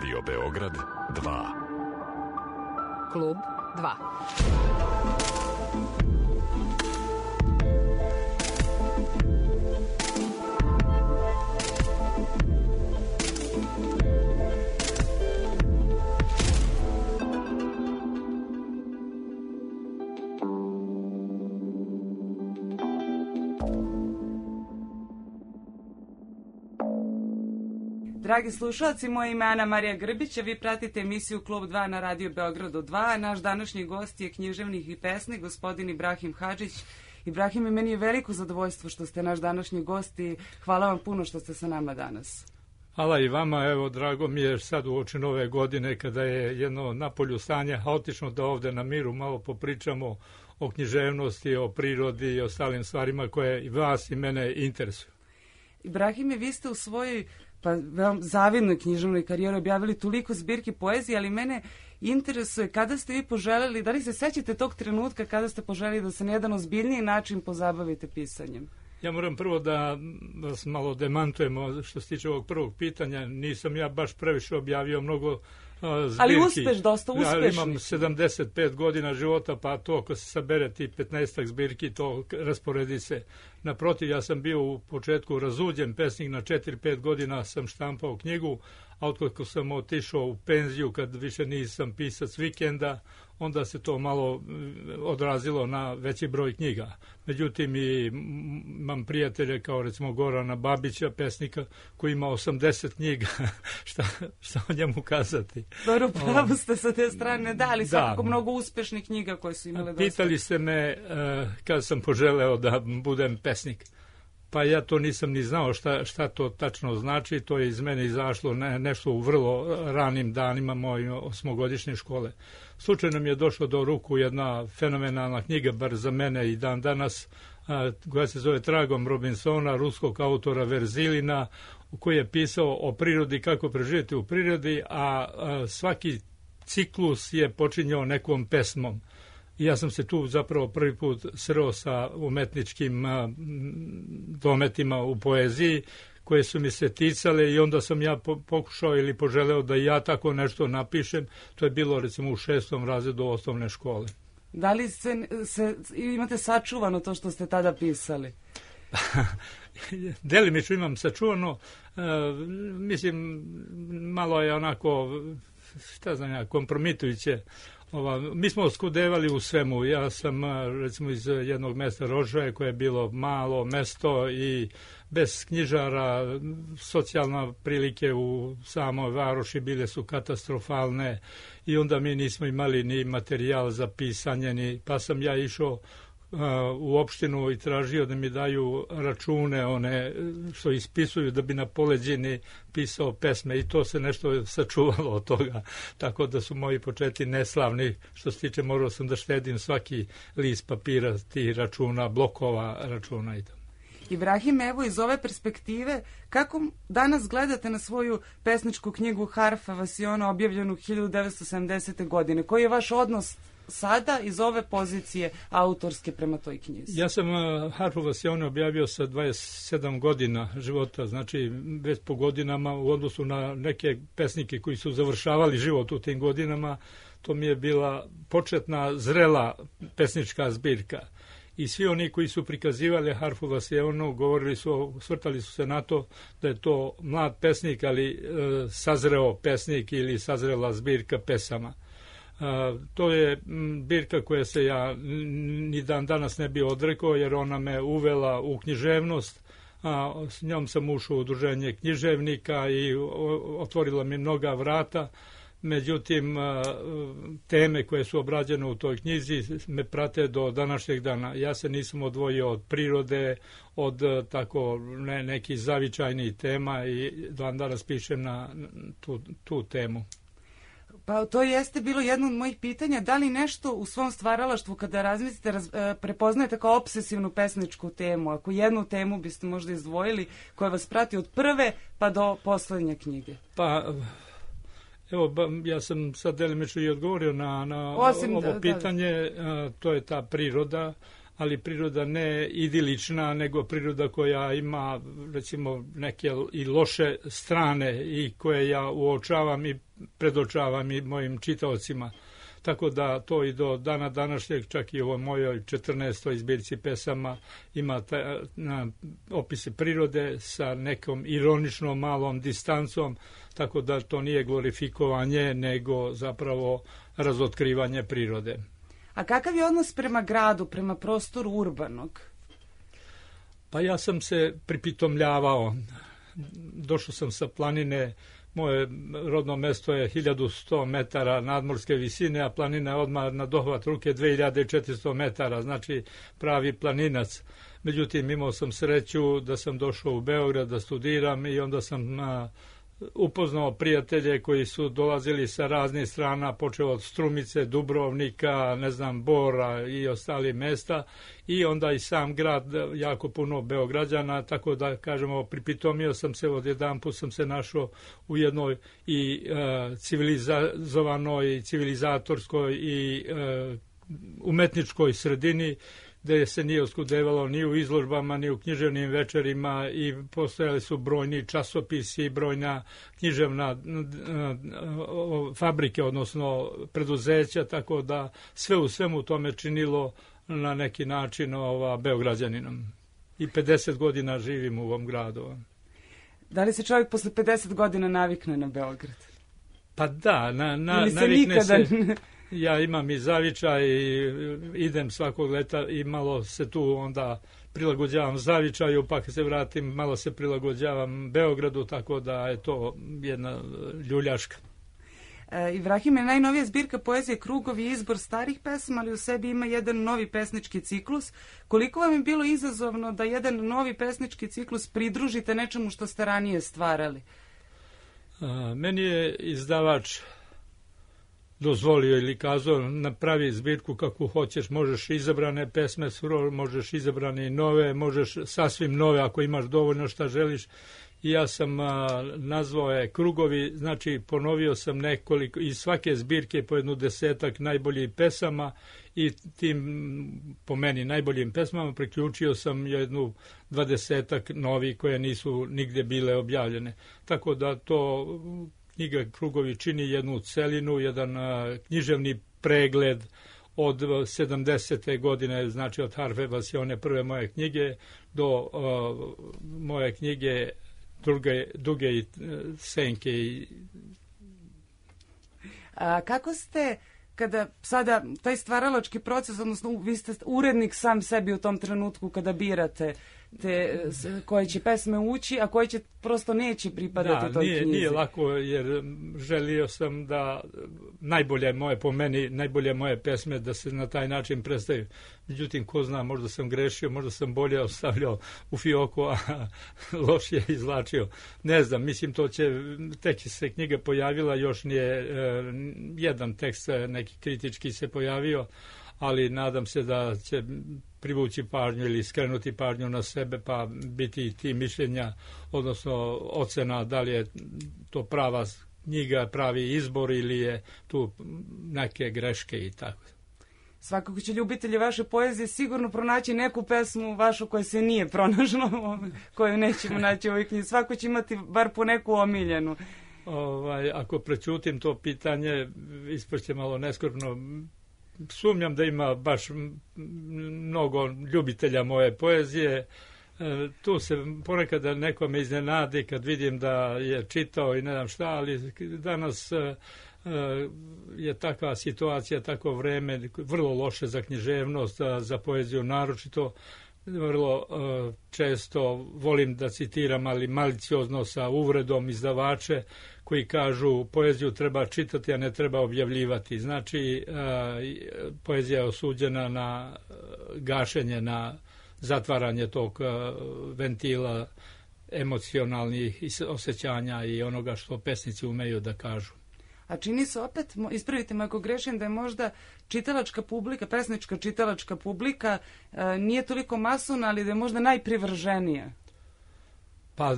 Radio Beograd 2. Klub 2. Dragi slušalci, moje ime je Ana Marija Grbić, a vi pratite emisiju Klub 2 na Radio Beogradu 2. Naš današnji gost je književnik i pesnik, gospodin Ibrahim Hadžić. Ibrahime, meni je veliko zadovoljstvo što ste naš današnji gost i hvala vam puno što ste sa nama danas. Hvala i vama, evo, drago mi je sad uoči nove godine, kada je jedno napolju stanje haotično, da ovde na miru malo popričamo o književnosti, o prirodi i ostalim stvarima koje i vas i mene interesuju. Ibrahime, vi ste u svojoj veoma zavidnoj književnoj karijeri objavili toliko zbirki poezije, ali mene interesuje kada ste vi poželeli, da li se sećate tog trenutka kada ste poželeli da se na jedan ozbiljniji način pozabavite pisanjem? Ja moram prvo da vas malo demantujemo što se tiče ovog prvog pitanja. Nisam ja baš previše objavio mnogo zbirki. Ali dosta uspešni. Ja imam 75 godina života, pa to ako se sabere ti 15 zbirki, to rasporedi se. Naprotiv, ja sam bio u početku razuđen pesnik, na 4-5 godina sam štampao knjigu, a otkako sam otišao u penziju, kad više nisam pisac vikenda, onda se to malo odrazilo na veći broj knjiga. Međutim, imam prijatelje kao recimo Gorana Babića, pesnika, koji ima 80 knjiga. šta o njemu kazati? Dobro, pravo ste sa te strane, da, ali svakako mnogo uspešnih knjiga koje su imale dosta. Pitali ste me kada sam poželeo da budem pesnik. Pa ja to nisam ni znao šta to tačno znači, to je iz mene izašlo nešto u vrlo ranim danima moje 8-godišnje škole. Slučajno mi je došlo do ruku jedna fenomenalna knjiga, bar za mene i dan danas, koja se zove Tragom Robinsona, ruskog autora Verzilina, koji je pisao o prirodi, kako preživjeti u prirodi, a svaki ciklus je počinjao nekom pesmom. I ja sam se tu zapravo prvi put sreo sa umetničkim dometima u poeziji koje su mi se ticale i onda sam ja pokušao ili poželeo da ja tako nešto napišem. To je bilo recimo u 6. razredu osnovne škole. Da li imate sačuvano to što ste tada pisali? Delimično imam sačuvano. Mislim, malo je onako, kompromitujuće. Mi smo skudevali u svemu. Ja sam recimo iz jednog mesta Rožaje koje je bilo malo mesto i bez knjižara, socijalne prilike u samoj varoši bile su katastrofalne i onda mi nismo imali ni materijal za pisanje, pa sam ja išao u opštinu i tražio da mi daju račune, one što ispisuju, da bi na poleđini pisao pesme i to se nešto sačuvalo od toga, tako da su moji početi neslavni. Što se tiče, morao sam da štedim svaki list papira, ti računa, blokova računa i to. Ibrahim, evo iz ove perspektive, kako danas gledate na svoju pesničku knjigu Harfa vas i ona, objavljenu 1970. godine? Koji je vaš odnos sada iz ove pozicije autorske prema toj knjizi? Ja sam Harfu vas i ona objavio sa 27 godina života, znači već po godinama u odnosu na neke pesnike koji su završavali život u tim godinama. To mi je bila početna zrela pesnička zbirka. I svi oni koji su prikazivali Harfu Vasijevnu svrtali su se na to da je to mlad pesnik, ali sazreo pesnik ili sazrela zbirka pesama. To je zbirka koja se ja ni dan danas ne bi odrekao, jer ona me uvela u književnost. S njom sam ušao u udruženje književnika i otvorila mi mnoga vrata. Međutim, teme koje su obrađene u toj knjizi me prate do današnjeg dana. Ja se nisam odvojio od prirode, od tako nekih zavičajnih tema i dan danas pišem na tu temu. Pa to jeste bilo jedno od mojih pitanja. Da li nešto u svom stvaralaštvu, kada razmislite, prepoznajete kao obsesivnu pesničku temu? Ako jednu temu biste možda izdvojili koja vas prati od prve pa do poslednje knjige? Pa, evo, ja sam sad delimično i odgovorio na ovo pitanje. To je ta priroda, ali priroda ne idilična, nego priroda koja ima, recimo, neke i loše strane i koje ja uočavam i predočavam i mojim čitaocima. Tako da to i do dana današnjeg, čak i u ovoj mojoj 14. zbirci pesama ima opise prirode sa nekom ironičnom malom distancom, tako da to nije glorifikovanje, nego zapravo razotkrivanje prirode. A kakav je odnos prema gradu, prema prostoru urbanog? Pa ja sam se pripitomljavao. Došao sam sa planine. Moje rodno mesto je 1100 metara nadmorske visine, a planina je odmah na dohvat ruke 2400 metara, znači pravi planinac. Međutim, imao sam sreću da sam došao u Beograd da studiram i onda sam upoznao prijatelje koji su dolazili sa raznih strana, počeo od Strumice, Dubrovnika, Bora i ostalih mesta, i onda i sam grad, jako puno Beograđana, tako da kažemo, pripitomio sam se, odjedanput sam se našao u jednoj i civilizovanoj, civilizatorskoj i umetničkoj sredini, gde se nije oskudevalo ni u izložbama, ni u književnim večerima, i postojali su brojni časopisi, brojna književna fabrike, odnosno preduzeća, tako da sve u svemu tome činilo na neki način Beograđaninom. I 50 godina živim u ovom gradu. Da li se čovjek posle 50 godina navikne na Beograd? Pa da, navikne se. Ja imam i zavičaj i idem svakog leta i malo se tu onda prilagođavam zavičaju, pa kad se vratim malo se prilagođavam Beogradu, tako da je to jedna ljuljaška. Ibrahime, najnovija zbirka poezije Krugovi je izbor starih pesama, ali u sebi ima jedan novi pesnički ciklus. Koliko vam je bilo izazovno da jedan novi pesnički ciklus pridružite nečemu što ste ranije stvarali? Meni je izdavač dozvolio ili kazao, napravi zbirku kako hoćeš, možeš izabrane pesme, možeš izabrane i nove, možeš sasvim nove ako imaš dovoljno šta želiš. I ja sam nazvao je Krugovi, znači ponovio sam nekoliko, iz svake zbirke po 10 najboljih pesama, i tim po meni najboljim pesmama priključio sam 20 novi koje nisu nigde bile objavljene. Tako da to knjiga Krugovi čini jednu celinu, jedan književni pregled od 70. godine, znači od Harfe Vasione, prve moje knjige, do moje knjige Duge i senke. A kako ste, kada sada taj stvaralački proces, odnosno vi ste urednik sam sebi u tom trenutku kada birate koje će pesme ući, a koje će prosto neće pripadati toj knjizi? Nije lako, jer želio sam da najbolje moje pesme da se na taj način predstavim. Međutim, ko zna, možda sam grešio, možda sam bolje ostavljao u fioku, a lošije izvlačio. Ne znam, mislim, tek se knjiga pojavila, još nije jedan tekst neki kritički se pojavio, ali nadam se da će privući pažnju ili skrenuti pažnju na sebe, pa biti ti mišljenja, odnosno ocena da li je to prava knjiga, pravi izbor ili je tu neke greške i tako. Svakako će ljubitelji vaše poezije sigurno pronaći neku pesmu vašu koja se nije pronašla, koju nećemo naći u ovoj knjizi. Svako će imati bar po neku omiljenu. Ako prećutim to pitanje, ispašće malo neskrbno. Sumnjam da ima baš mnogo ljubitelja moje poezije. Tu se ponekad nekome iznenadi kad vidim da je čitao i ne znam šta, ali danas je takva situacija, takvo vreme, vrlo loše za književnost, za poeziju naročito. Vrlo često volim da citiram, ali maliciozno sa uvredom izdavače koji kažu poeziju treba čitati, a ne treba objavljivati. Znači, poezija je osuđena na gašenje, na zatvaranje tog ventila emocionalnih osjećanja i onoga što pesnici umeju da kažu. A čini se opet, ispravite me ako grešim, da je možda čitalačka publika, pesnička čitalačka publika nije toliko masovna, ali da je možda najprivrženija. Pa,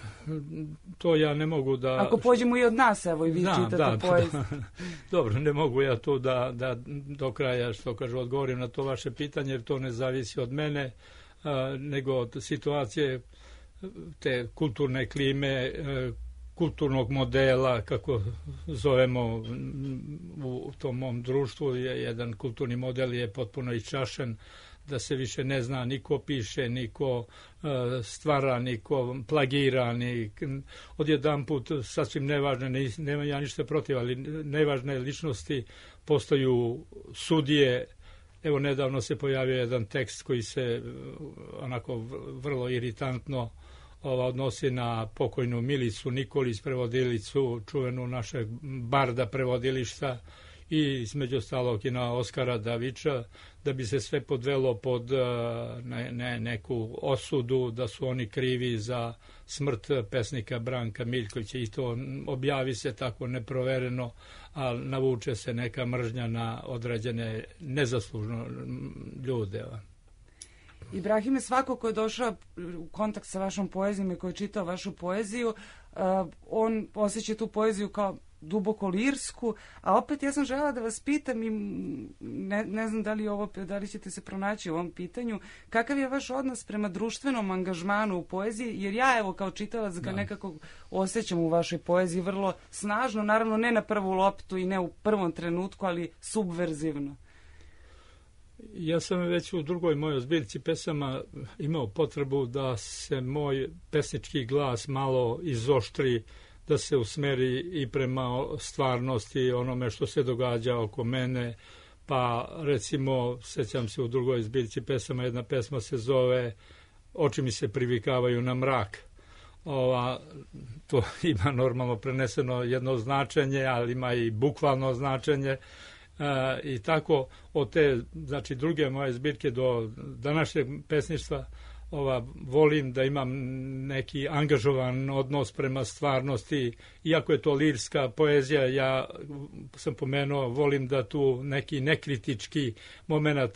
to ja ne mogu da... Ako pođemo i od nas, evo, i vi čitate poeziju. Dobro, ne mogu ja tu da do kraja, što kažu, odgovorim na to vaše pitanje, jer to ne zavisi od mene, nego od situacije te kulturne klime kulturnog modela, kako zovemo u tom mom društvu, jedan kulturni model je potpuno iščašen, da se više ne zna niko piše, niko stvara, niko plagira, odjedanput sasvim nevažne, nema ja ništa protiv, ali nevažne ličnosti postaju sudije. Evo, nedavno se pojavio jedan tekst koji se onako vrlo iritantno odnosi na pokojnu Milicu Nikolić, prevodilicu, čuvenu našeg barda prevodilišta, i između ostalog i na Oskara Davića, da bi se sve podvelo pod neku osudu, da su oni krivi za smrt pesnika Branka Miljkovića, i to objavi se tako neprovereno, a navuče se neka mržnja na određene nezaslužno ljude. Ibrahime, svako ko je došao u kontakt sa vašom poezijom i ko je čitao vašu poeziju, on osjeća tu poeziju kao duboko lirsku, a opet ja sam želela da vas pitam i ne znam da li ćete se pronaći u ovom pitanju, kakav je vaš odnos prema društvenom angažmanu u poeziji, jer ja evo kao čitalac ga nekako osjećam u vašoj poeziji vrlo snažno, naravno ne na prvu loptu i ne u prvom trenutku, ali subverzivno. Ja sam već u drugoj mojoj zbirci pesama imao potrebu da se moj pesnički glas malo izoštri, da se usmeri i prema stvarnosti, onome što se događa oko mene. Pa recimo, sećam se u drugoj zbirci pesama, jedna pesma se zove Oči mi se privikavaju na mrak. To ima normalno preneseno jedno značenje, ali ima i bukvalno značenje. I tako od te, znači, druge moje zbirke do današnjeg pesništva volim da imam neki angažovan odnos prema stvarnosti, iako je to lirska poezija, ja sam pomenuo, volim da tu neki nekritički moment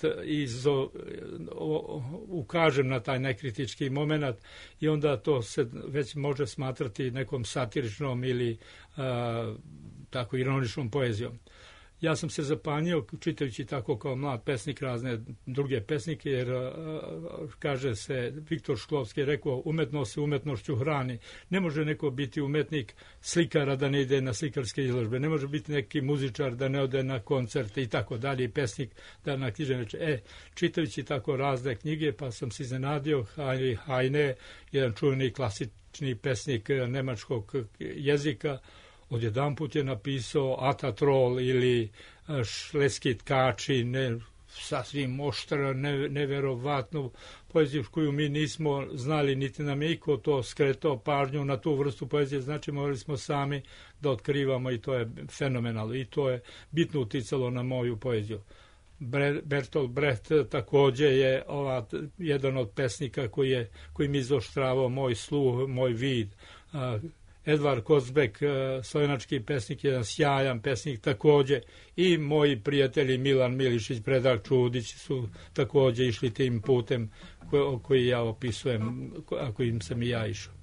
ukažem na taj nekritički moment, i onda to se već može smatrati nekom satiričnom ili tako ironičnom poezijom. Ja sam se zapanjio čitajući tako kao mlad pesnik razne druge pesnike, jer kaže se, Viktor Šklovski je rekao, umetnost se umetnošću hrani. Ne može neko biti umetnik slikara da ne ide na slikarske izložbe, ne može biti neki muzičar da ne ode na koncerte i tako dalje, i pesnik da na književne. Čitajući tako razne knjige, pa sam se iznenadio, Heinrich Heine, jedan čuveni klasični pesnik nemačkog jezika, odjedanput je napisao Atatrol ili Šleski tkači, sasvim oštra, neverovatnu poeziju koju mi nismo znali, niti nam je iko to skretao pažnju na tu vrstu poezije, znači morali smo sami da otkrivamo, i to je fenomenalno, i to je bitno uticalo na moju poeziju. Bertolt Brecht takođe je jedan od pesnika koji mi izoštravao moj sluh, moj vid. Edvard Kozbek, slovenački pesnik, jedan sjajan pesnik takođe, i moji prijatelji Milan Milišić, Predrag Čudić su takođe išli tim putem koji ja opisujem, a kojim sam i ja išao.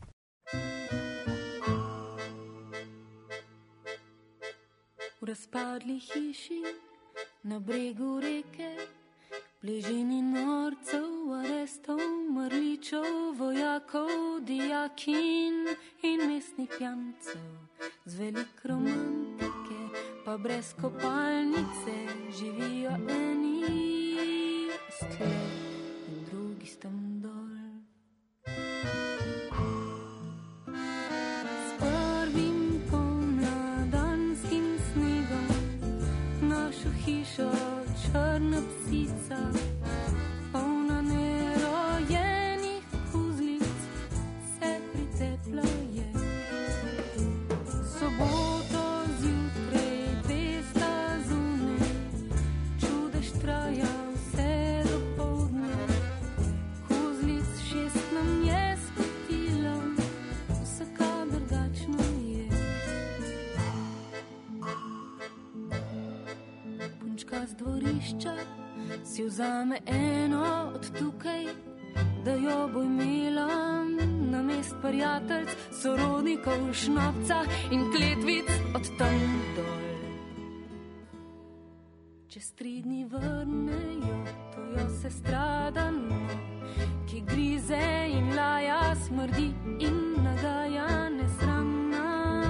V razpadli hiši na bregu reke, bližini norcev, arestov, mrličev, vojakov, dijakin in mestnih pijancev. Z velik romantike, pa brez kopalnice, živijo eni stle in drugi s tam dol. S prvim pomladanskim snegom našo hišo črna psica, polna nerojenih uzlic, se priteplja je. Soboto zjutraj, vesta zunaj, čudež traja vse do poldne. Uzlic 6 nam je skotila, vsaka drugačna je. Punčka z dvorišča si vzame eno od tukaj, da jo bo imela namest prijateljc, sorodnikov, šnopca in kletvic od tam dol. Čez 3 dni vrnejo tujo sestradano, ki grize in laja, smrdi in nagaja, nesramna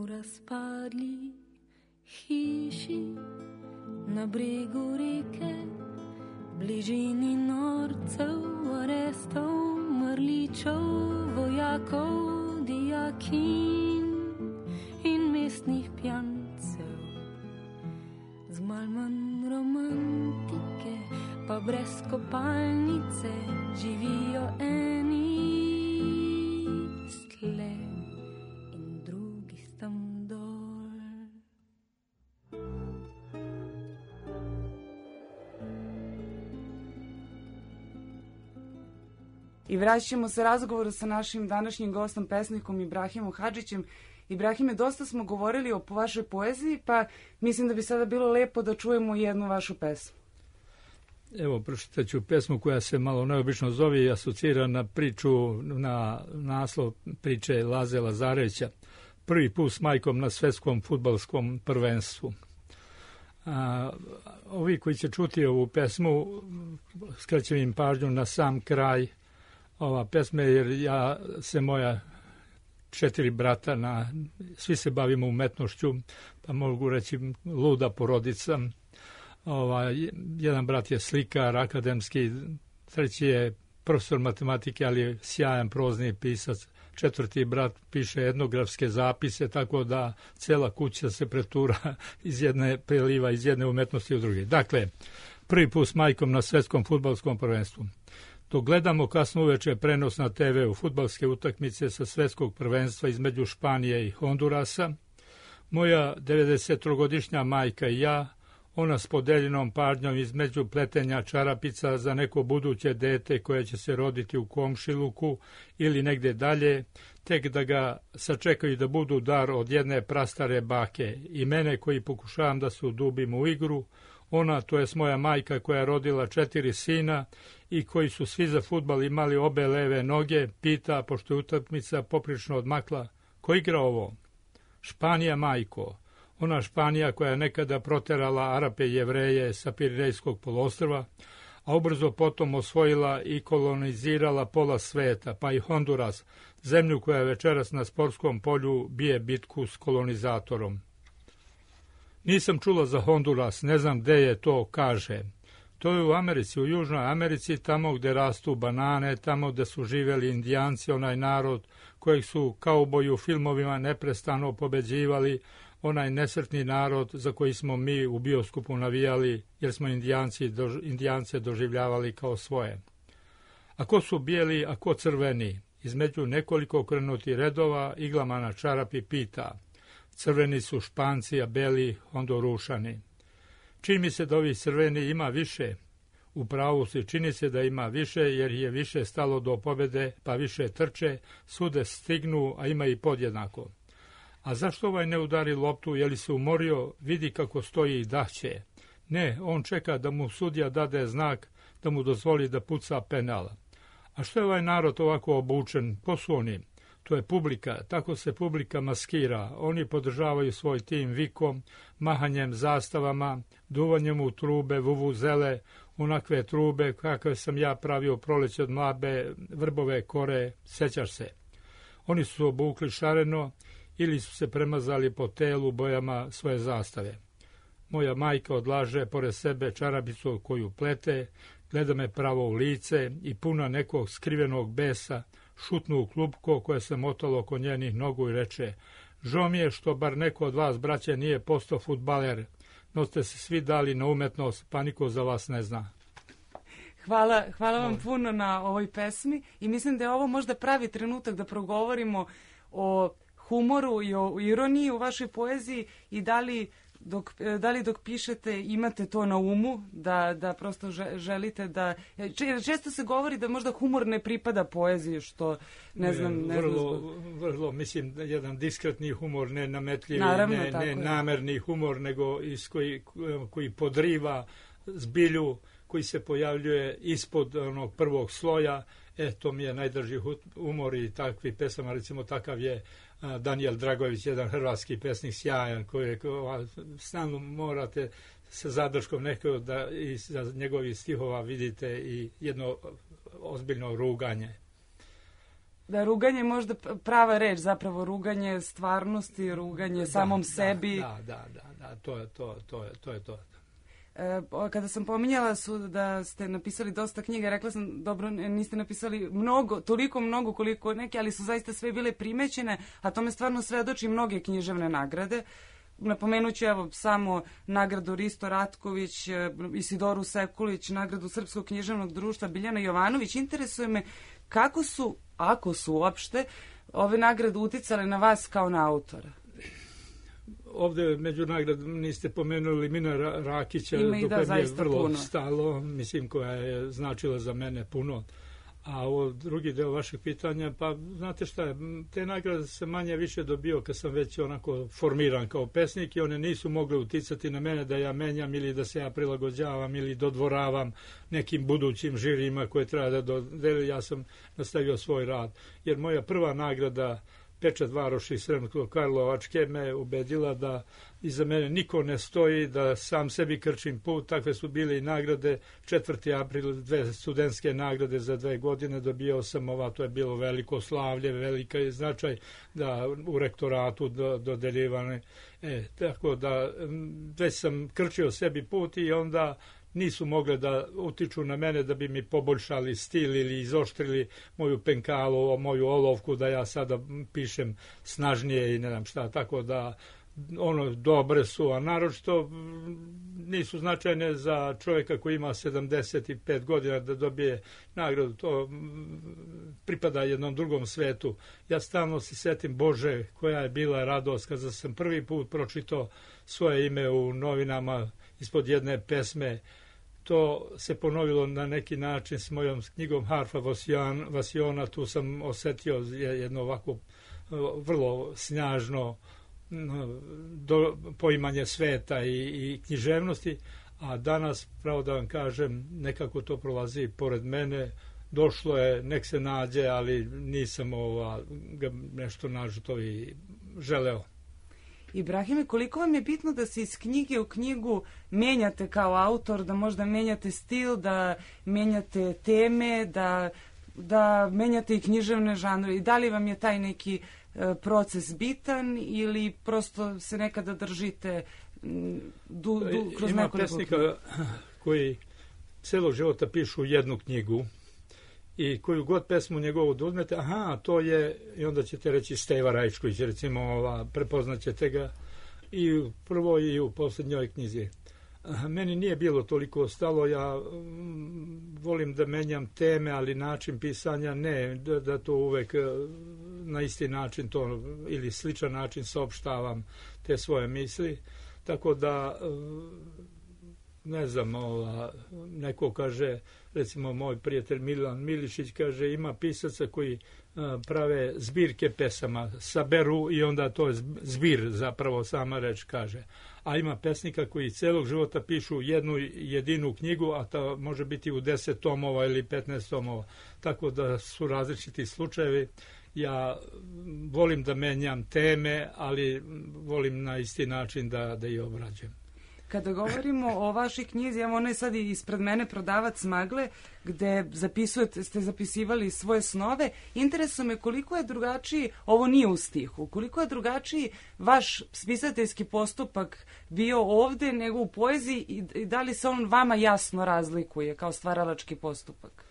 v razpadli hiši na bregu reke, bližini norcev, arestov, mrličev, vojakov, dijakin in mestnih pjancev. Z malo manj romantike, pa brez kopalnice, živijo eni stle in drugi tam dol. I vraćamo se razgovoru sa našim današnjim gostom, pesnikom Ibrahimom Hadžićem. Ibrahime, dosta smo govorili o vašoj poeziji, pa mislim da bi sada bilo lepo da čujemo jednu vašu pesmu. Evo, pročitat ću pesmu koja se malo neobično zove i asocira na priču, na naslov priče Laze Lazarevića. Prvi put s majkom na svetskom fudbalskom prvenstvu. Ovi koji će čuti ovu pesmu, skrećem im pažnju na sam kraj ova pesme, jer ja se moja 4 brata, svi se bavimo umetnošću, pa mogu reći luda porodica. Jedan brat je slikar, akademski, treći je profesor matematike, ali je sjajan prozni pisac. 4. brat piše etnografske zapise, tako da cela kuća se pretura preliva iz jedne umetnosti u druge. Dakle, prvi put s majkom na svetskom fudbalskom prvenstvu. Dok gledamo kasno uveče prenos na TV u fudbalske utakmice sa svetskog prvenstva između Španije i Hondurasa, moja 93-godišnja majka i ja, ona s podeljenom pažnjom između pletenja čarapica za neko buduće dete koje će se roditi u komšiluku ili negde dalje, tek da ga sačekaju da budu dar od jedne prastare bake, i mene koji pokušavam da se udubim u igru, ona, to jest moja majka koja je rodila 4 sina i koji su svi za fudbal imali obe leve noge, pita, pošto je utakmica poprično odmakla, ko igra ovo? Španija, majko. Ona Španija koja je nekada proterala Arape i Jevreje sa Pirinejskog poluostrva, a ubrzo potom osvojila i kolonizirala pola sveta, pa i Honduras, zemlju koja večeras na sportskom polju bije bitku s kolonizatorom. Nisam čula za Honduras, ne znam gde je to, kaže. To je u Americi, u Južnoj Americi, tamo gde rastu banane, tamo gde su živeli Indijanci, onaj narod kojeg su kauboji u filmovima neprestano pobeđivali, onaj nesretni narod za koji smo mi u bioskopu navijali, jer smo Indijance doživljavali kao svoje. A ko su bijeli, a ko crveni? Između nekoliko okrenutih redova iglama na čarapi pita. Crveni su Španci, a beli Hondurušani. Čini mi se da ovih crveni ima više. U pravu se, čini se da ima više, jer je više stalo do pobede, pa više trče, sude stignu, a ima i podjednako. A zašto ovaj ne udari loptu, je li se umorio, vidi kako stoji i daće? Ne, on čeka da mu sudija dade znak, da mu dozvoli da puca penal. A što je ovaj narod ovako obučen? Ko su oni? To je publika, tako se publika maskira. Oni podržavaju svoj tim vikom, mahanjem zastavama, duvanjem u trube, vuvuzele, onakve trube kakve sam ja pravio proleće od mlabe vrbove kore, sećaš se. Oni su obukli šareno ili su se premazali po telu bojama svoje zastave. Moja majka odlaže pored sebe čarapicu koju plete, gleda me pravo u lice i puna nekog skrivenog besa, šutnu u klupko koje se motalo oko njenih nogu i reče: žao mi je što bar neko od vas, braće, nije postao fudbaler, no ste se svi dali na umetnost, pa niko za vas ne zna. Hvala vam puno na ovoj pesmi i mislim da je ovo možda pravi trenutak da progovorimo o humoru i o ironiji u vašoj poeziji i da li dok pišete imate to na umu, da prosto želite da... Često se govori da možda humor ne pripada poeziji, što ne znam... Vrlo, mislim, jedan diskretni humor, ne nametljivi, ne namerni humor, nego koji podriva zbilju, koji se pojavljuje ispod onog prvog sloja. To mi je najdrži humor i takvi pesama, recimo takav je Danijel Dragojević, jedan hrvatski pesnik, sjajan, koji stalno morate sa zadrškom nekako da iz njegovih stihova vidite i jedno ozbiljno ruganje. Da, ruganje je možda prava reč, zapravo ruganje stvarnosti, ruganje samom sebi. Da, to je to. Kada sam pominjala da ste napisali dosta knjiga, rekla sam, dobro, niste napisali toliko mnogo koliko neke, ali su zaista sve bile primećene, a tome stvarno svedoči mnoge književne nagrade. Napomenut ću samo nagradu Risto Ratković, Isidoru Sekulić, nagradu Srpskog književnog društva Biljana Jovanović. Interesuje me kako su, ako su uopšte, ove nagrade uticale na vas kao na autora. Ovde među nagradom niste pomenuli Mina Rakića, do koje mi je vrlo stalo, mislim, koja je značila za mene puno. A ovo drugi deo vašeg pitanja, pa znate šta, te nagrade se manje više dobio kad sam već onako formiran kao pesnik i one nisu mogle uticati na mene da ja menjam ili da se ja prilagođavam ili dodvoravam nekim budućim žirima koje treba da dodeli. Ja sam nastavio svoj rad, jer moja prva nagrada Pečat Varoši Sremsko-Karlovačke me ubedila da iza mene niko ne stoji, da sam sebi krčim put. Takve su bile i nagrade. 4. april, 2 studentske nagrade za 2 godine dobio sam to je bilo veliko slavlje, velika je značaj da u rektoratu dodeljivane. Tako da već sam krčio sebi put i onda nisu mogle da utiču na mene da bi mi poboljšali stil ili izoštrili moju penkalu, moju olovku, da ja sada pišem snažnije i ne znam šta, tako da dobre su, a naročito nisu značajne za čovjeka koji ima 75 godina da dobije nagradu. To pripada jednom drugom svetu. Ja stalno se setim, Bože, koja je bila radost kada sam prvi put pročitao svoje ime u novinama ispod jedne pesme. To se ponovilo na neki način s mojom knjigom Harfa Vasiona. Tu sam osetio jedno ovako vrlo snažno poimanje sveta i književnosti, a danas, pravo da vam kažem, nekako to prolazi pored mene. Došlo je, nek se nađe, ali nisam ga nešto nažuto i želeo. Ibrahime, koliko vam je bitno da se iz knjige u knjigu menjate kao autor, da možda menjate stil, da menjate teme, da menjate i književne žanre? I da li vam je taj neki proces bitan ili prosto se nekada držite kroz nekoliko? Ima pesnika koji celog života pišu jednu knjigu i koju god pesmu njegovu da uzmete, to je, i onda ćete reći Steva Rajčković, recimo, prepoznaćete ga i u prvoj i u posljednjoj knjizi. Meni nije bilo toliko stalo, ja volim da menjam teme, ali način pisanja ne, da to uvek na isti način to ili sličan način saopštavam te svoje misli, tako da ne znam, neko kaže, recimo moj prijatelj Milan Milišić kaže, ima pisaca koji prave zbirke pesama, saberu i onda to je zbir, zapravo sama reč kaže. A ima pesnika koji celog života pišu jednu jedinu knjigu, a to može biti u 10 tomova ili 15 tomova. Tako da su različiti slučajevi. Ja volim da menjam teme, ali volim na isti način da i obrađujem. Kada govorimo o vašoj knjizi, ono je sad ispred mene Prodavac magle, gde ste zapisivali svoje snove. Interesuje me koliko je drugačiji, ovo nije u stihu, koliko je drugačiji vaš spisateljski postupak bio ovde nego u poeziji i da li se on vama jasno razlikuje kao stvaralački postupak?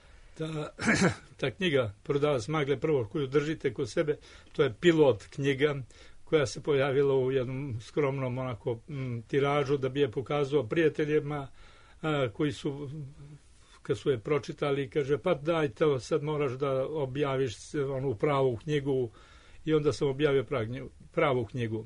Ta knjiga Prodavac magle, prvo koju držite kod sebe, to je pilot knjiga koja se pojavila u jednom skromnom tiražu da bi je pokazao prijateljima koji su, kad su je pročitali, kaže, pa daj to, sad moraš da objaviš onu pravu knjigu, i onda sam objavio pravu knjigu.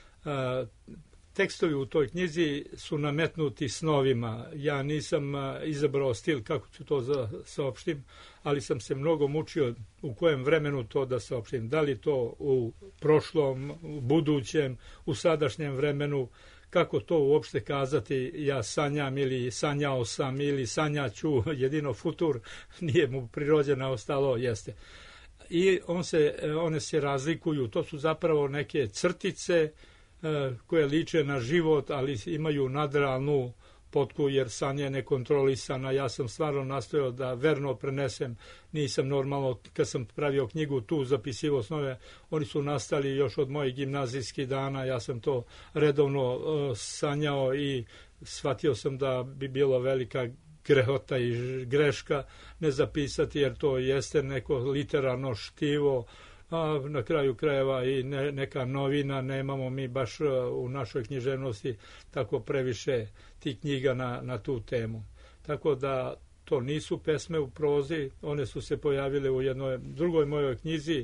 Tekstovi u toj knjizi su nametnuti snovima. Ja nisam izabrao stil kako ću to da saopštim, ali sam se mnogo mučio u kojem vremenu to da saopštim. Da li to u prošlom, u budućem, u sadašnjem vremenu, kako to uopšte kazati, ja sanjam ili sanjao sam ili sanjaću, jedino futur nije mu prirođena, ostalo jeste. I one se razlikuju, to su zapravo neke crtice koje liče na život, ali imaju nadrealnu potku, jer san je nekontrolisana. Ja sam stvarno nastojao da verno prenesem, nisam normalno, kad sam pravio knjigu tu, zapisivo snove, oni su nastali još od mojih gimnazijskih dana, ja sam to redovno sanjao i shvatio sam da bi bilo velika grehota i greška ne zapisati, jer to jeste neko literarno štivo, a na kraju krajeva i neka novina, nemamo mi baš u našoj književnosti tako previše tih knjiga na tu temu. Tako da to nisu pesme u prozi, one su se pojavile u jednoj drugoj mojoj knjizi,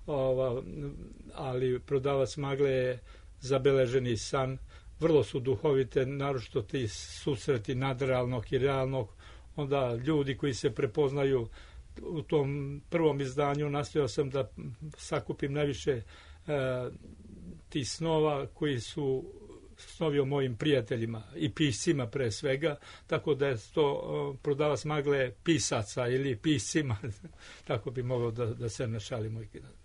ali Prodavac magle je zabeleženi san. Vrlo su duhovite, naročito ti susreti nadrealnog i realnog, onda ljudi koji se prepoznaju u tom prvom izdanju. Nastojao sam da sakupim najviše tih snova koji su snovi o mojim prijateljima i piscima pre svega, tako da je to Prodavac magle pisaca ili piscima, tako bi mogao da se našalimo.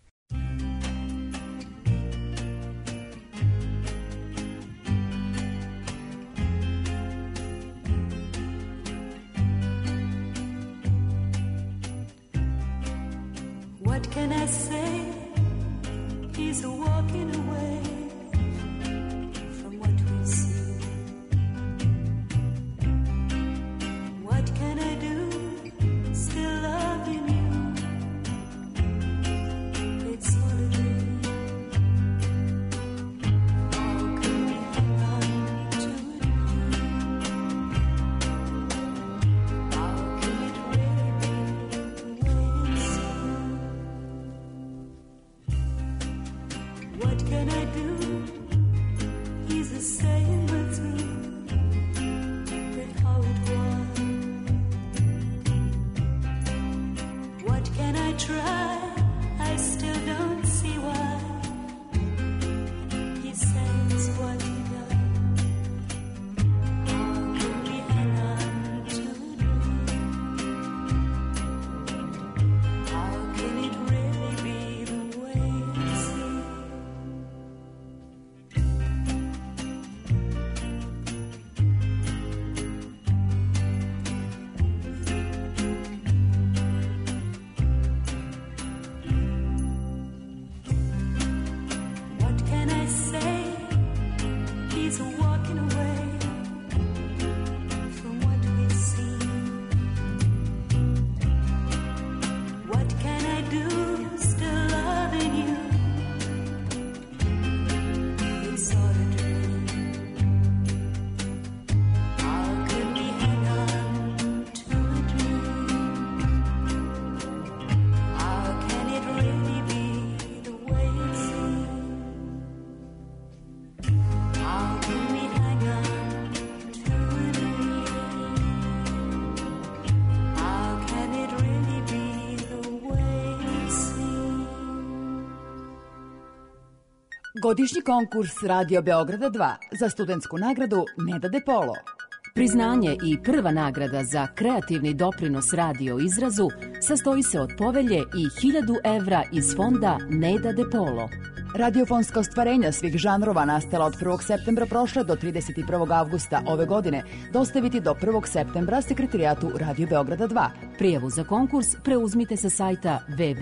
What can I say? He's walking away from what we see. What can I do? Still loving you. It's all a dream. How can we hang on to a dream? How can it really be the way it seems? What can I do? He's the same as me, that how it was. What can I try? I still don't see why he says what he does. How can we hang on to a dream? How can it really be the way it seems? What can I say? He's walking away from what we see. What can I do? Still loving you. It's all a dream. How can we hang on to a dream? How can it really be the way it seems? How can we hang on to a dream? How can it really be the way it seems? Godišnji konkurs Radio Beograda 2 za studentsku nagradu Neda De Polo. Priznanje i prva nagrada za kreativni doprinos radio izrazu sastoji se od povelje i 1000 evra iz fonda Neda De Polo. Radiofonska ostvarenja svih žanrova nastala od 1. septembra prošle do 31. avgusta ove godine dostaviti do 1. septembra sekretarijatu Radio Beograda 2. Prijavu za konkurs preuzmite sa sajta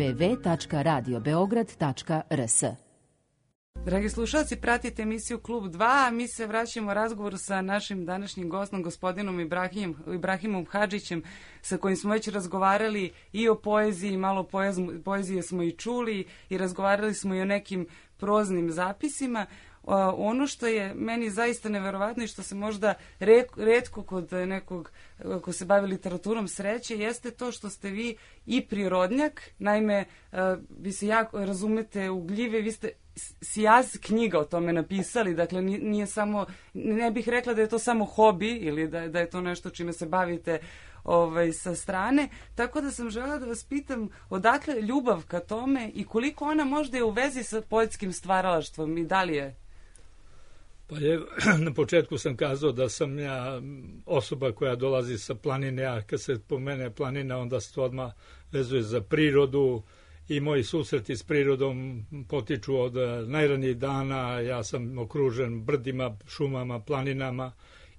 www.radiobeograd.rs. Dragi slušalci, pratite emisiju Klub 2, a mi se vraćamo razgovoru sa našim današnjim gostom, gospodinom Ibrahimom Hadžićem, sa kojim smo već razgovarali i o poeziji, malo poezije smo i čuli i razgovarali smo i o nekim proznim zapisima. Ono što je meni zaista neverovatno i što se možda retko kod nekog ko se bavi literaturom sreće, jeste to što ste vi i prirodnjak. Naime, vi se jako razumete u gljive, vi ste sjaz knjiga o tome napisali, dakle nije samo, ne bih rekla da je to samo hobi ili da je to nešto čime se bavite sa strane, tako da sam želela da vas pitam odakle ljubav ka tome i koliko ona možda je u vezi sa poetskim stvaralaštvom i da li je? Pa na početku sam kazao da sam ja osoba koja dolazi sa planine, a kad se pomene planina onda se to odmah vezuje za prirodu i moji susreti s prirodom potiču od najranijih dana. Ja sam okružen brdima, šumama, planinama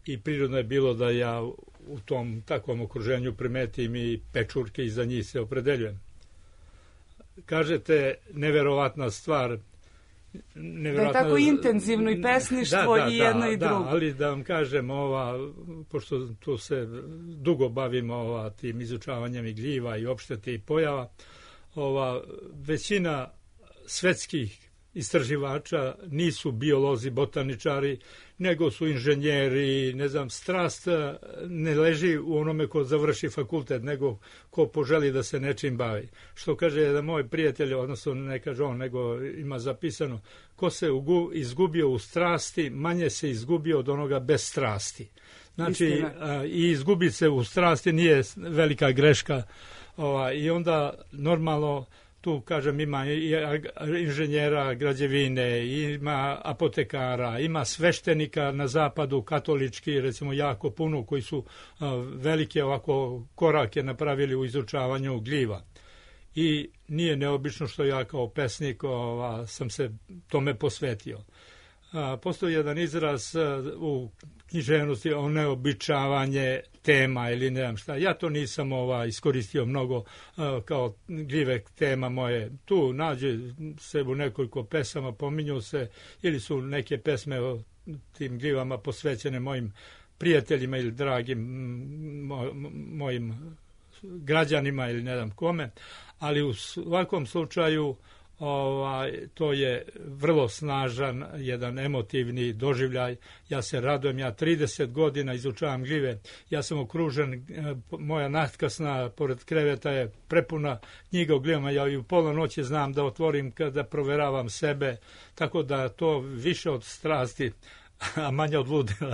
i prirodno je bilo da ja u tom takvom okruženju primetim i pečurke i za njih se opredeljujem. Kažete, neverovatna stvar. Da je tako intenzivno i pesništvo i jedno i drugo. Da, ali da vam kažem, pošto tu se dugo bavimo tim izučavanjem i gljiva i opšte tih pojava, većina svetskih istraživača nisu biolozi, botaničari, nego su inženjeri, ne znam, strast ne leži u onome ko završi fakultet, nego ko poželi da se nečim bavi. Što kaže jedan moj prijatelj, odnosno ne kaže on, nego ima zapisano, ko se izgubio u strasti, manje se izgubio od onoga bez strasti. Znači, i izgubiti se u strasti nije velika greška. I onda normalno tu, kažem, ima i inženjera građevine, ima apotekara, ima sveštenika na zapadu, katolički, recimo, jako puno, koji su velike ovako korake napravili u izučavanju gljiva. I nije neobično što ja kao pesnik sam se tome posvetio. Postoji jedan izraz u književnosti, oneobičavanje tema ili ne znam šta. Ja to nisam iskoristio mnogo kao gljive tema moje. Tu nađe se u nekoliko pesama, pominju se, ili su neke pesme o tim gljivama posvećene mojim prijateljima ili dragim mojim građanima ili ne znam kome, ali u svakom slučaju to je vrlo snažan jedan emotivni doživljaj. Ja se radujem, ja 30 godina izučavam gljive, ja sam okružen, moja natkasna pored kreveta je prepuna knjiga o gljivama, ja i u pola noći znam da otvorim kada proveravam sebe, tako da to više od strasti, a manje od ludila.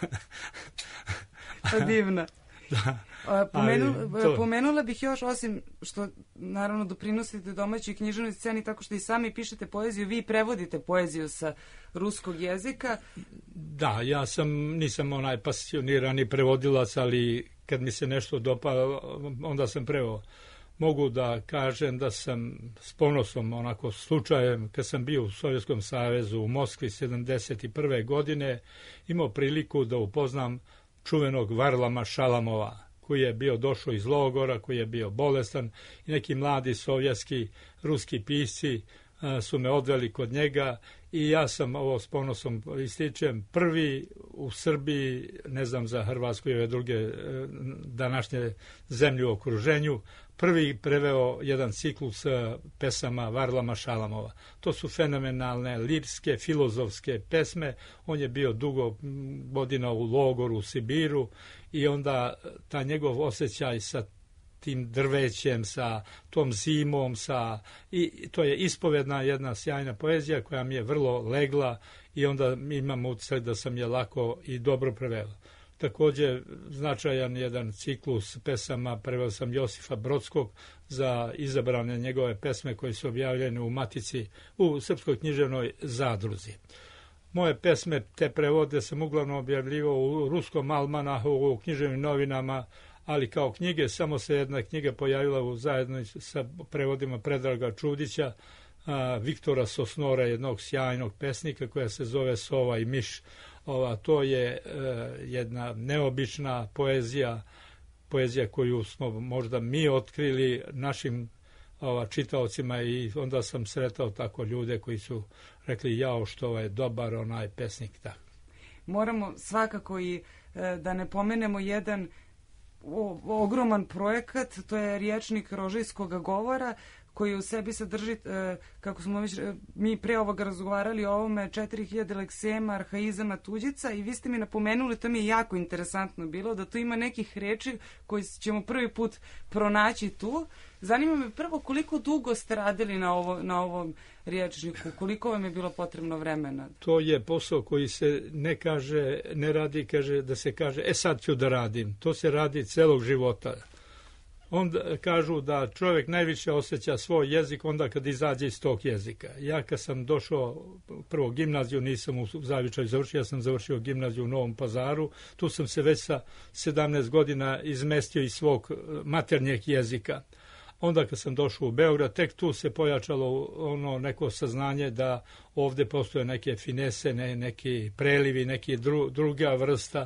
Divno. Da. Pomenula bih još, osim što naravno doprinosite domaćoj književnoj sceni tako što i sami pišete poeziju, vi prevodite poeziju sa ruskog jezika. Da, ja nisam pasionirani prevodilac, ali kad mi se nešto dopalo, onda sam preveo. Mogu da kažem da sam s ponosom, onako slučajem, kad sam bio u Sovjetskom savezu u Moskvi 1971. godine, imao priliku da upoznam čuvenog Varlama Šalamova, koji je bio došao iz logora, koji je bio bolestan, i neki mladi sovjetski, ruski pisci su me odveli kod njega i ja sam, ovo s ponosom ističem, prvi u Srbiji, ne znam za Hrvatsku i ove druge današnje zemlje u okruženju, prvi preveo jedan ciklus pesama Varlama Šalamova. To su fenomenalne, lirske, filozofske pesme. On je bio dugo godina u logoru u Sibiru i onda ta njegov osjećaj sa tim drvećem, sa tom zimom, i to je ispovedna jedna sjajna poezija koja mi je vrlo legla i onda imam utisak da sam je lako i dobro preveo. Također značajan jedan ciklus pesama preveo sam Josifa Brodskog za izabrane njegove pesme koje su objavljene u Matici, u Srpskoj književnoj zadruzi. Moje pesme, te prevode sam uglavnom objavljivao u Ruskom almanahu, u književnim novinama, ali kao knjige samo se jedna knjiga pojavila zajedno sa prevodima Predraga Čudića, Viktora Sosnora, jednog sjajnog pesnika, koja se zove Sova i miš. To je jedna neobična poezija koju smo možda mi otkrili našim čitaocima i onda sam sretao tako ljude koji su rekli jao što je dobar onaj pesnik. Da. Moramo svakako i da ne pomenemo jedan ogroman projekat, to je Rječnik rožijskog govora, koji u sebi sadrži, kako smo mi pre ovoga razgovarali o ovome, 4000 leksema, arhaizama, tuđica, i vi ste mi napomenuli, to mi je jako interesantno bilo, da tu ima nekih reči koji ćemo prvi put pronaći tu. Zanima me prvo koliko dugo ste radili na ovom rječniku, koliko vam je bilo potrebno vremena? To je posao koji se ne radi, da se kaže, sad ću da radim. To se radi celog života. Onda kažu da čovjek najviše osjeća svoj jezik onda kad izađe iz tog jezika. Ja kad sam došao prvo gimnaziju, nisam u Zavičaju završio, ja sam završio gimnaziju u Novom Pazaru, tu sam se već sa 17 godina izmestio iz svog maternjeg jezika. Onda kad sam došao u Beograd, tek tu se pojačalo ono neko saznanje da ovde postoje neke finese, neki prelivi, neki druga vrsta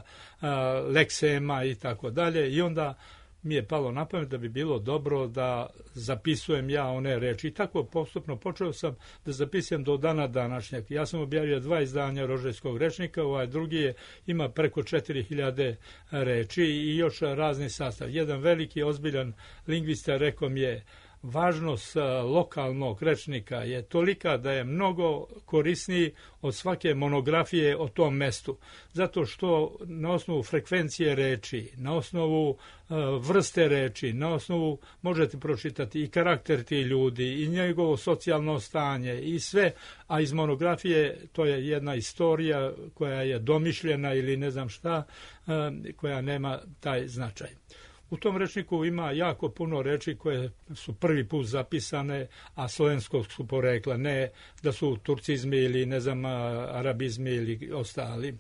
leksema i tako dalje. I onda mi je palo na pamet da bi bilo dobro da zapisujem ja one reči. I tako postupno počeo sam da zapisujem do dana današnjeg. Ja sam objavio 2 izdanja Rožajskog rečnika, ovaj drugi ima preko 4000 reči i još razni sastav. Jedan veliki, ozbiljan lingvista rekao mi je: važnost lokalnog rečnika je tolika da je mnogo korisniji od svake monografije o tom mestu. Zato što na osnovu frekvencije reči, na osnovu vrste reči, na osnovu možete pročitati i karakter tih ljudi, i njegovo socijalno stanje, i sve, a iz monografije to je jedna istorija koja je domišljena ili ne znam šta, koja nema taj značaj. U tom rečniku ima jako puno reči koje su prvi put zapisane, a slovenskog su porekla, ne da su turcizmi ili ne znam arabizmi ili ostali.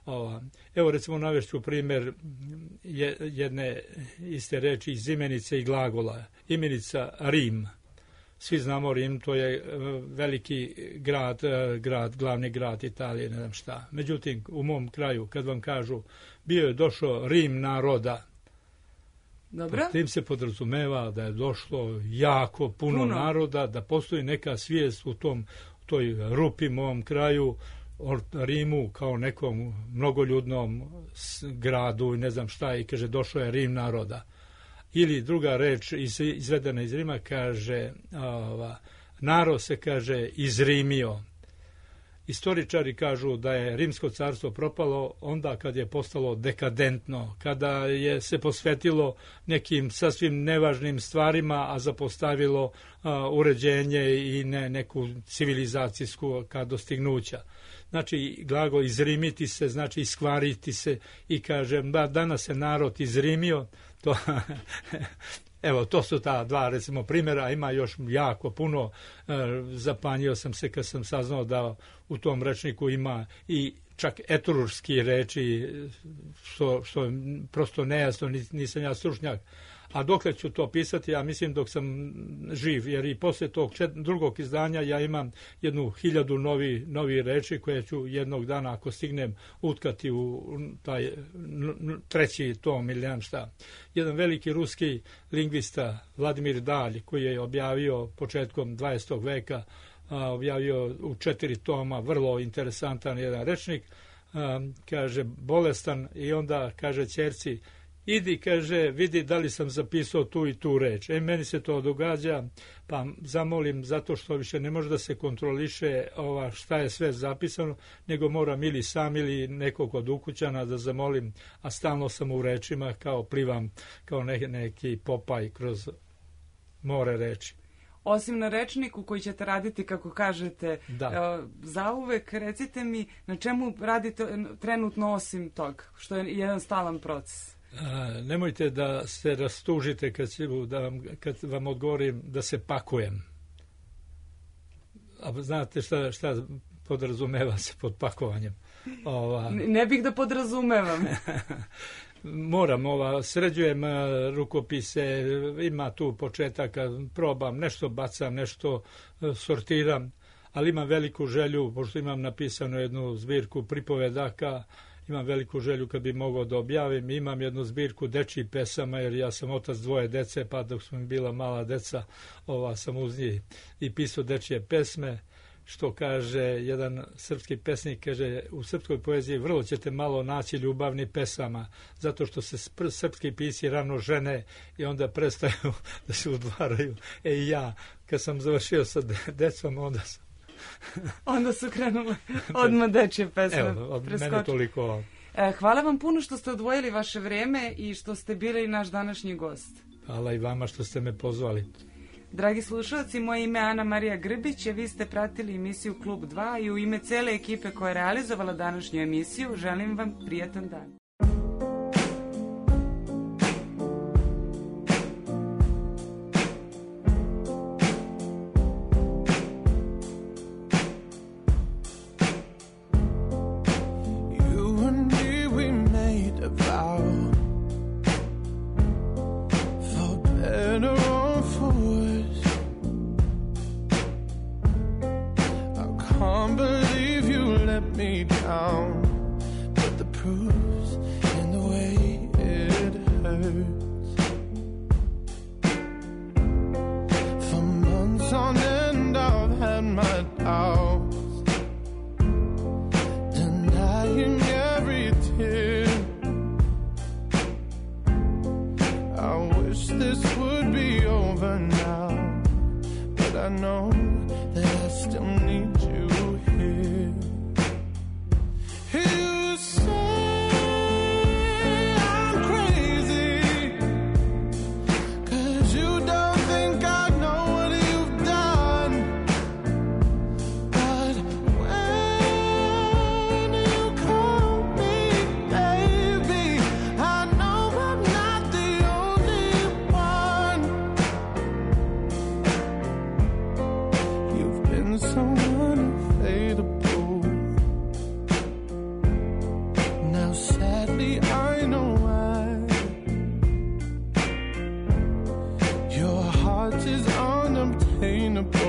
Evo recimo navešću primjer jedne iste reči iz imenice i glagola. Imenica Rim. Svi znamo Rim, to je veliki grad, glavni grad Italije, ne znam šta. Međutim, u mom kraju, kad vam kažu bio je došao Rim naroda, dobro. Tim se podrazumeva da je došlo jako puno naroda, da postoji neka svijest u toj rupi u ovom kraju, o Rimu kao nekom mnogoljudnom gradu i ne znam šta, i kaže došao je Rim naroda. Ili druga reč izvedena iz Rima kaže, narod se kaže izrimio. Istoričari kažu da je Rimsko carstvo propalo onda kad je postalo dekadentno, kada je se posvetilo nekim sasvim nevažnim stvarima, a zapostavilo uređenje i neku civilizacijsku dostignuća. Znači, glagol izrimiti se znači iskvariti se, i kažem da danas se narod izrimio. Evo, to su ta dva, recimo, primjera, ima još jako puno. Zapanjio sam se kad sam saznao da u tom rečniku ima i čak etruški reči, što je prosto nejasno, nisam ja stručnjak. A dokle ću to pisati, ja mislim dok sam živ, jer i posle tog drugog izdanja ja imam 1000 novi reči koje ću jednog dana, ako stignem, utkati u taj 3. tom ili nemam šta. Jedan veliki ruski lingvista, Vladimir Dalj, koji je objavio početkom 20. veka, objavio u 4 toma, vrlo interesantan jedan rečnik, kaže bolestan, i onda kaže ćerci: idi, kaže, vidi da li sam zapisao tu i tu reč. Meni se to događa, pa zamolim, zato što više ne može da se kontroliše šta je sve zapisano, nego moram ili sam ili nekog od ukućana da zamolim, a stalno sam u rečima, kao plivam, kao neki Popaj kroz more reči. Osim na rečniku koji ćete raditi, kako kažete, zauvek, recite mi na čemu radite trenutno osim tog, što je jedan stalan proces? Nemojte da se rastužite kad vam odgovorim da se pakujem. A znate šta podrazumeva se pod pakovanjem? Ne bih da podrazumevam. Moram, sređujem rukopise, ima tu početaka, probam, nešto bacam, nešto sortiram, ali imam veliku želju, pošto imam napisano jednu zbirku pripovedaka, imam veliku želju kad bi mogao da objavim. Imam jednu zbirku dečjih pesama, jer ja sam otac 2 dece, pa dok smo mi bila mala deca, sam uz njih i pisao dečje pesme. Što kaže jedan srpski pesnik, kaže, u srpskoj poeziji vrlo ćete malo naći ljubavnih pesama, zato što se srpski pisci rano žene i onda prestaju da se udvaraju. I ja, kad sam završio sa decom, onda su krenule odmah dečje pesme. Evo, od mene toliko. Hvala vam puno što ste odvojili vaše vreme i što ste bili naš današnji gost. Hvala i vama što ste me pozvali. Dragi slušalci, moje ime je Ana Marija Grbić, a vi ste pratili emisiju Klub 2 i u ime cele ekipe koja je realizovala današnju emisiju želim vam prijatan dan. For better or for let me down, but the proof's in the way it hurts. For months on end I've had my doubts, denying every tear. I wish this would be over now, but I know that I still need you here. You say I'm crazy, 'cause you don't think I know what you've done. But when you call me baby, I know I'm not the only one. You've been so unavailable. Now sadly I know why. Your heart is unobtainable.